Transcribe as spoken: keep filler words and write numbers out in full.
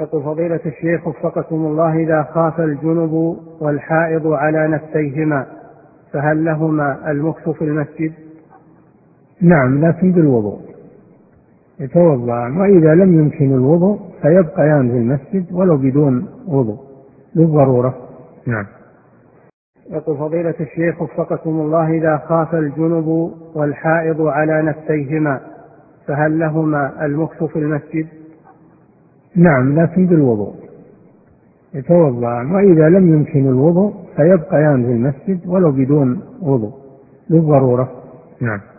يقول فضيلة الشيخ وفقكم الله: إذا خاف الجنب والحائض على نفسيهما فهل لهما المكث في المسجد؟ نعم، لكن بالوضوء يتوضأ، وإذا لم يمكن الوضوء فيبقيان في المسجد ولو بدون وضوء للضرورة. نعم. يقول فضيلة الشيخ وفقكم الله: إذا خاف الجنب والحائض على نفسيهما فهل لهما المكث في المسجد؟ نعم، لكن بالوضوء يتوضأ، وإذا لم يمكن الوضوء فيبقيان في المسجد ولو بدون وضوء للضرورة. نعم.